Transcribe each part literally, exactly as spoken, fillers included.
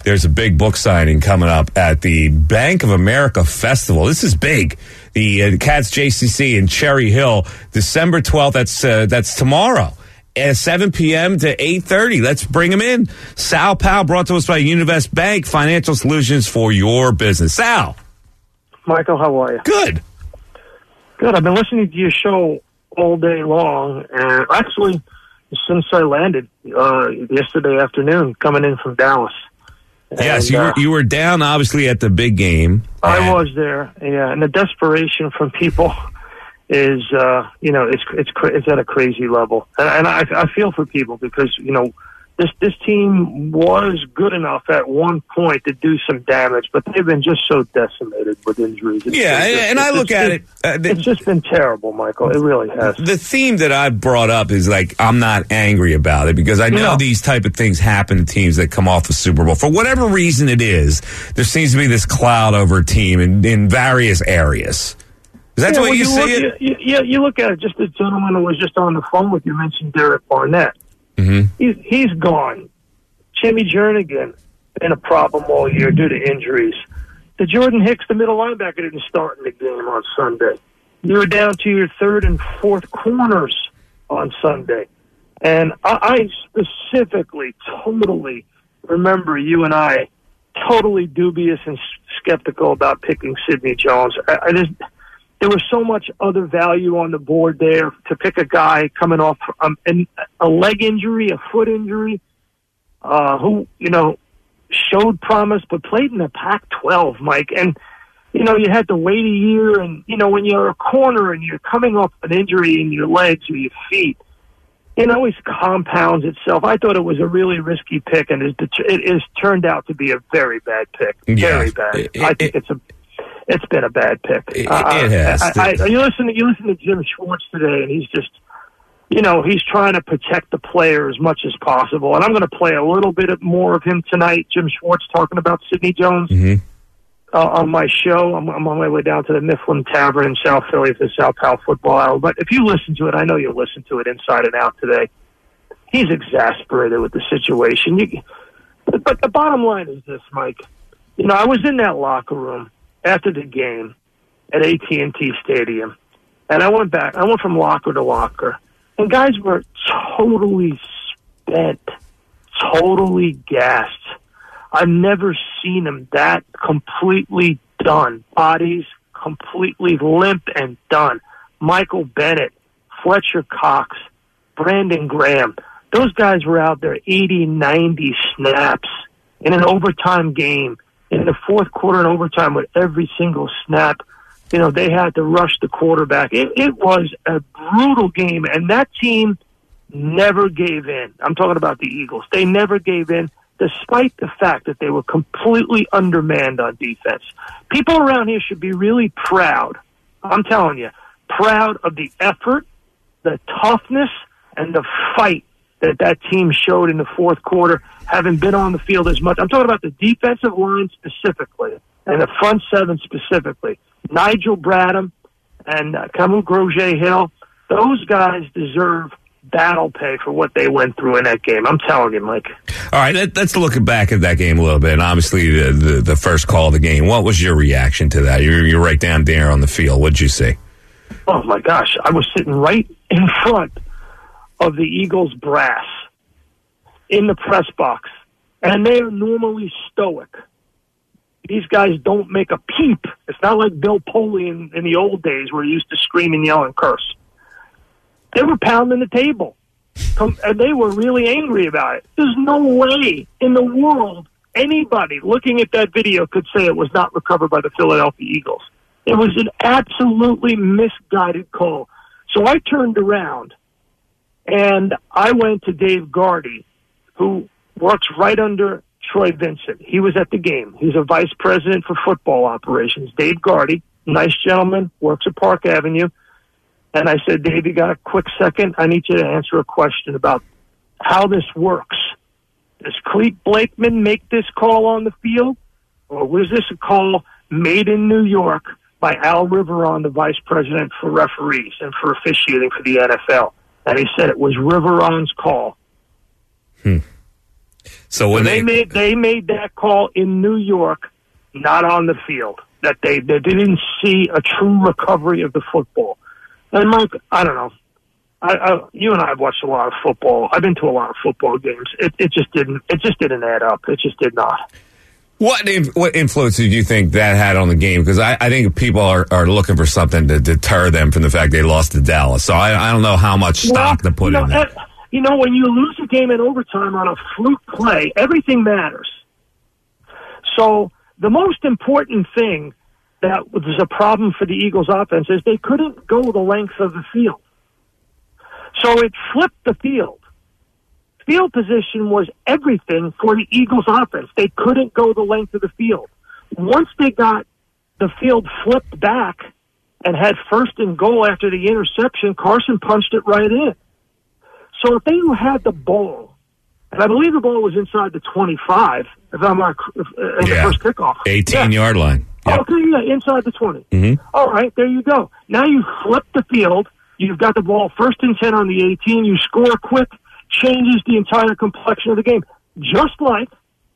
there's a big book signing coming up at the Bank of America Festival. This is big. The uh, Cats J C C in Cherry Hill, December twelfth. That's uh, that's tomorrow. At seven p.m. to eight thirty. Let's bring them in. Sal Powell, brought to us by Univest Bank, financial solutions for your business. Sal. Michael, how are you? Good. Good. I've been listening to your show all day long, and actually, since I landed uh, yesterday afternoon, coming in from Dallas. Yes, and, you were, uh, you were down, obviously, at the big game. I was there, yeah, and the desperation from people is, uh, you know, it's it's it's at a crazy level, and, and I, I feel for people because, you know, this this team was good enough at one point to do some damage, but they've been just so decimated with injuries. It's yeah, just, and, and I look at it. Uh, the, it's just been terrible, Michael. It really has. The theme that I brought up is like I'm not angry about it because I know No. these type of things happen to teams that come off the Super Bowl. For whatever reason it is, there seems to be this cloud over a team in, in various areas. Is that yeah, the way well, you, you see look it? At, you, yeah, you look at it. Just the gentleman who was just on the phone with you mentioned Derek Barnett. Mm-hmm. He's, he's gone. Jimmy Jernigan been a problem all year due to injuries. The Jordan Hicks, the middle linebacker, didn't start in the game on Sunday. You were down to your third and fourth corners on Sunday. And I, I specifically, totally remember you and I totally dubious and skeptical about picking Sidney Jones. I, I just... There was so much other value on the board there to pick a guy coming off um, an, a leg injury, a foot injury, uh, who, you know, showed promise but played in the Pac twelve, Mike. And, you know, you had to wait a year. And, you know, when you're a corner and you're coming off an injury in your legs or your feet, it always compounds itself. I thought it was a really risky pick, and it has turned out to be a very bad pick. Yeah. Very bad. It, I think it, it's a... It's been a bad pick. It, uh, it has. I, I, you listen to you listen to Jim Schwartz today, and he's just, you know, he's trying to protect the player as much as possible. And I'm going to play a little bit of more of him tonight. Jim Schwartz talking about Sidney Jones mm-hmm. uh, on my show. I'm, I'm on my way down to the Mifflin Tavern in South Philly for the South Powell Football Hour. But if you listen to it, I know you'll listen to it inside and out today. He's exasperated with the situation. You, but, but the bottom line is this, Mike. You know, I was in that locker room after the game at A T and T Stadium, and I went back. I went from locker to locker, and guys were totally spent, totally gassed. I've never seen them that completely done. Bodies completely limp and done. Michael Bennett, Fletcher Cox, Brandon Graham. Those guys were out there eighty, ninety snaps in an overtime game. In the fourth quarter and overtime with every single snap, you know, they had to rush the quarterback. It, it was a brutal game, and that team never gave in. I'm talking about the Eagles. They never gave in, despite the fact that they were completely undermanned on defense. People around here should be really proud, I'm telling you, proud of the effort, the toughness, and the fight that that team showed in the fourth quarter, having been on the field as much. I'm talking about the defensive line specifically and the front seven specifically. Nigel Bradham and uh, Camus Groget-Hill, those guys deserve battle pay for what they went through in that game. I'm telling you, Mike. All right, let, let's look back at that game a little bit. And obviously, the, the, the first call of the game. What was your reaction to that? You're, you're right down there on the field. What did you see? Oh, my gosh. I was sitting right in front of the Eagles brass in the press box, and they are normally stoic. These guys don't make a peep. It's not like Bill Poley in, in the old days where he used to scream and yell and curse. They were pounding the table, and they were really angry about it. There's no way in the world anybody looking at that video could say it was not recovered by the Philadelphia Eagles. It was an absolutely misguided call. So I turned around, and I went to Dave Gardy, who works right under Troy Vincent. He was at the game. He's a vice president for football operations. Dave Gardy, nice gentleman, works at Park Avenue. And I said, Dave, you got a quick second? I need you to answer a question about how this works. Does Clete Blakeman make this call on the field? Or was this a call made in New York by Al Riveron, the vice president for referees and for officiating for the N F L? And he said it was Riveron's call. Hmm. So when they, they, they made they made that call in New York, not on the field, that they, they didn't see a true recovery of the football. And Mike, I don't know. I, I, you and I have watched a lot of football. I've been to a lot of football games. It, it just didn't. It just didn't add up. It just did not. What what influence did you think that had on the game? Because I, I think people are, are looking for something to deter them from the fact they lost to Dallas. So I, I don't know how much stock well, to put you know, in that. You know, when you lose a game in overtime on a fluke play, everything matters. So the most important thing that was a problem for the Eagles offense is they couldn't go the length of the field. So it flipped the field. Field position was everything for the Eagles offense. They couldn't go the length of the field. Once they got the field flipped back and had first and goal after the interception, Carson punched it right in. So if they had the ball, and I believe the ball was inside the twenty-five, if I'm not, if, uh, in yeah. the first kickoff. eighteen-yard yeah. line. Yep. Okay, yeah, inside the twenty. Mm-hmm. All right, there you go. Now you flip the field. You've got the ball first and ten on the eighteen. You score quick, changes the entire complexion of the game. Just like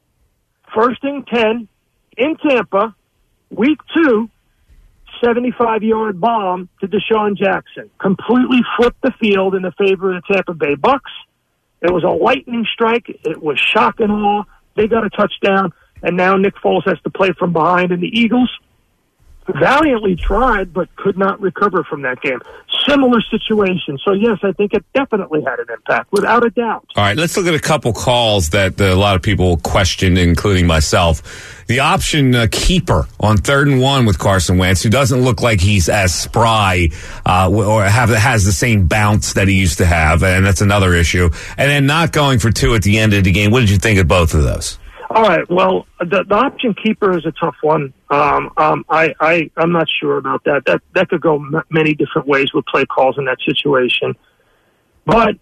first and ten in Tampa, week two, seventy-five-yard bomb to Deshaun Jackson. Completely flipped the field in the favor of the Tampa Bay Bucks. It was a lightning strike. It was shock and awe. They got a touchdown, and now Nick Foles has to play from behind, and the Eagles valiantly tried but could not recover from that game. Similar situation. So, yes, I think it definitely had an impact, without a doubt. All right, let's look at a couple calls that uh, a lot of people questioned, including myself. The option uh, keeper on third and one with Carson Wentz, who doesn't look like he's as spry uh, or have has the same bounce that he used to have, and that's another issue. And then not going for two at the end of the game. What did you think of both of those? All right. Well, the, the option keeper is a tough one. Um, um, I, I, I'm not sure about that. That that could go m- many different ways with play calls in that situation. But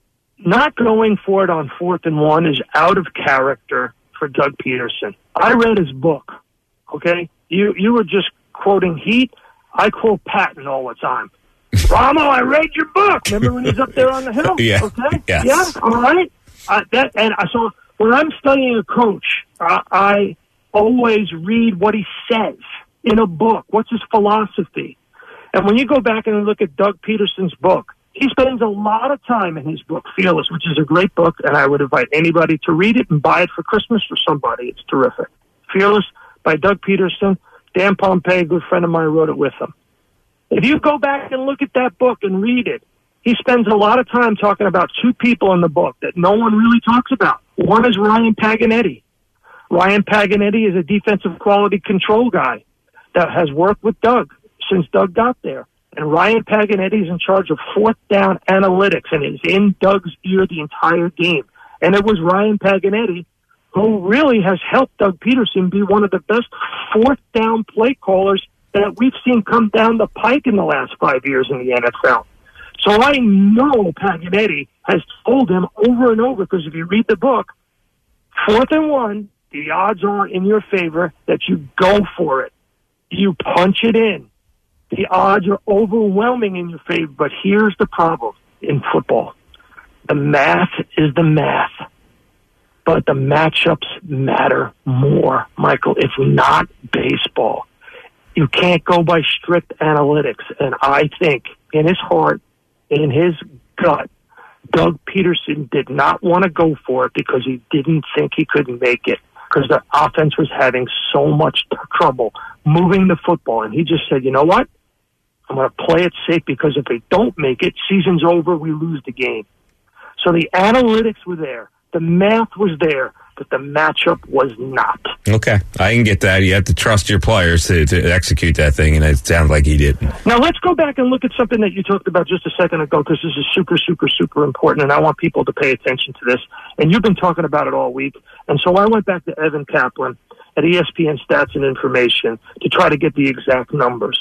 not going for it on fourth and one is out of character for Doug Peterson. I read his book. Okay, you you were just quoting Heat. I quote Patton all the time. Ramo, I read your book. Remember when he's up there on the hill? Yeah. Okay. Yes. Yeah. All right. Uh, that and I saw. When I'm studying a coach, uh, I always read what he says in a book. What's his philosophy? And when you go back and look at Doug Peterson's book, he spends a lot of time in his book, Fearless, which is a great book, and I would invite anybody to read it and buy it for Christmas for somebody. It's terrific. Fearless by Doug Peterson. Dan Pompei, a good friend of mine, wrote it with him. If you go back and look at that book and read it, he spends a lot of time talking about two people in the book that no one really talks about. One is Ryan Paganetti. Ryan Paganetti is a defensive quality control guy that has worked with Doug since Doug got there. And Ryan Paganetti is in charge of fourth down analytics and is in Doug's ear the entire game. And it was Ryan Paganetti who really has helped Doug Peterson be one of the best fourth down play callers that we've seen come down the pike in the last five years in the N F L. So I know Paganetti has told him over and over, because if you read the book, fourth and one, the odds are in your favor that you go for it. You punch it in. The odds are overwhelming in your favor, but here's the problem in football. The math is the math, but the matchups matter more, Michael. It's not baseball. You can't go by strict analytics, and I think in his heart, in his gut, Doug Peterson did not want to go for it because he didn't think he could make it, because the offense was having so much trouble moving the football. And he just said, you know what? I'm going to play it safe, because if they don't make it, season's over, we lose the game. So the analytics were there. The math was there, but the matchup was not. Okay, I can get that. You have to trust your players to, to execute that thing, and it sounds like he did. Now let's go back and look at something that you talked about just a second ago, because this is super, super, super important, and I want people to pay attention to this. And you've been talking about it all week. And so I went back to Evan Kaplan at E S P N Stats and Information to try to get the exact numbers.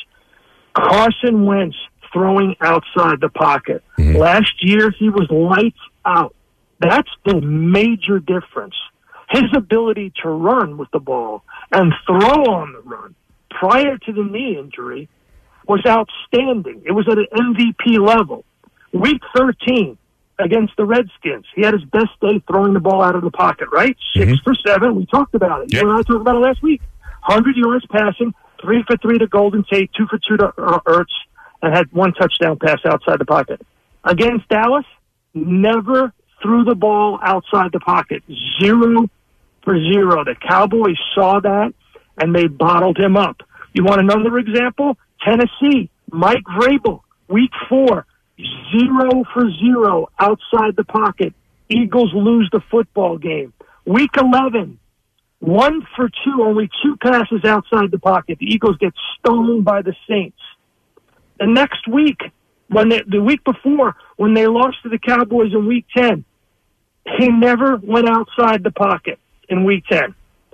Carson Wentz throwing outside the pocket. Mm-hmm. Last year, he was lights out. That's the major difference. His ability to run with the ball and throw on the run prior to the knee injury was outstanding. It was at an M V P level. Week thirteen, against the Redskins. He had his best day throwing the ball out of the pocket, right? Six Mm-hmm. for seven. We talked about it. Yep. You and I talked about it last week. one hundred yards passing, three for three to Golden Tate, two for two to uh, Ertz, and had one touchdown pass outside the pocket. Against Dallas, never threw the ball outside the pocket. Zero for zero. The Cowboys saw that, and they bottled him up. You want another example? Tennessee, Mike Vrabel, week four, zero for zero outside the pocket. Eagles lose the football game. Week eleven, one for two, only two passes outside the pocket. The Eagles get stoned by the Saints. The next week, when they, the week before, when they lost to the Cowboys in week ten, he never went outside the pocket in week ten.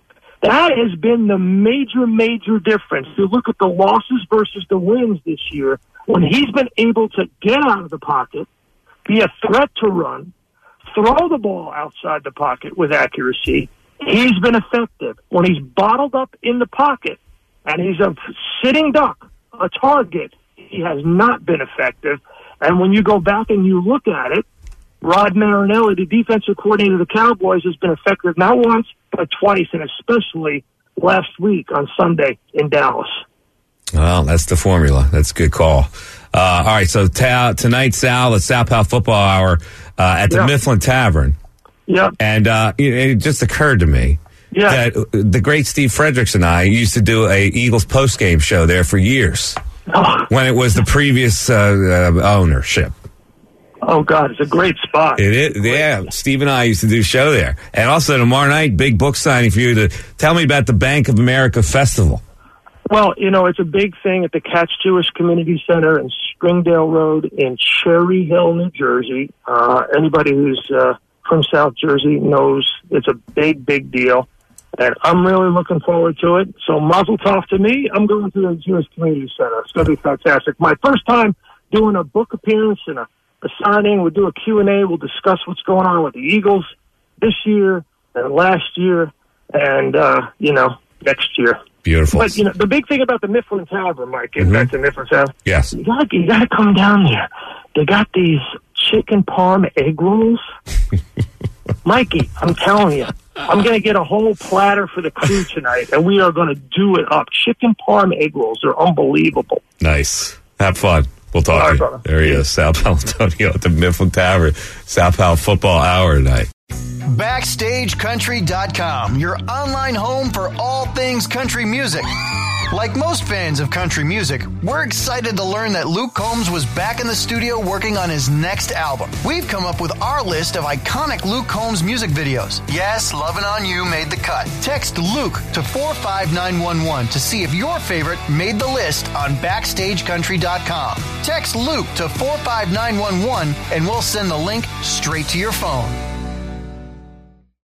That has been the major, major difference. You look at the losses versus the wins this year, when he's been able to get out of the pocket, be a threat to run, throw the ball outside the pocket with accuracy, he's been effective. When he's bottled up in the pocket and he's a sitting duck, a target, he has not been effective. And when you go back and you look at it, Rod Marinelli, the defensive coordinator of the Cowboys, has been effective not once, but twice, and especially last week on Sunday in Dallas. Well, that's the formula. That's a good call. Uh, all right, so ta- tonight, Sal, at Sal Pal Football Hour uh, at the Yeah. Mifflin Tavern. Yeah. And uh, it, it just occurred to me Yeah. that the great Steve Fredericks and I used to do a Eagles postgame show there for years Oh, when it was the previous uh, uh, ownership. oh, God, it's a great spot. It is, yeah. Steve and I used to do a show there. And also tomorrow night, big book signing for you to tell me about the Bank of America Festival. Well, you know, it's a big thing at the Katz Jewish Community Center in Springdale Road in Cherry Hill, New Jersey. Uh, anybody who's uh, from South Jersey knows it's a big, big deal. And I'm really looking forward to it. So mazel tov to me. I'm going to the Jewish Community Center. It's going to be fantastic. My first time doing a book appearance and a, a signing. We'll do a Q and A. We'll discuss what's going on with the Eagles this year and last year and, uh, you know, next year. Beautiful. But, you know, the big thing about the Mifflin Tavern, Mike, is Mhm. that the Mifflin Tavern. Yes. You gotta, you gotta come down there. They got these chicken parm egg rolls. Mikey, I'm telling you, I'm going to get a whole platter for the crew tonight, and we are going to do it up. Chicken parm egg rolls. They're unbelievable. Nice. Have fun. We'll talk All to right, you. brother. There he is, Sal Palantonio at the Mifflin Tavern. Sal Pal Football Hour tonight. Backstage Country dot com, your online home for all things country music. Like most fans of country music, we're excited to learn that Luke Combs was back in the studio working on his next album. We've come up with our list of iconic Luke Combs music videos. Yes, Lovin' On You made the cut. Text Luke to four five nine one one to see if your favorite made the list on Backstage Country dot com. Text Luke to four five nine one one and we'll send the link straight to your phone.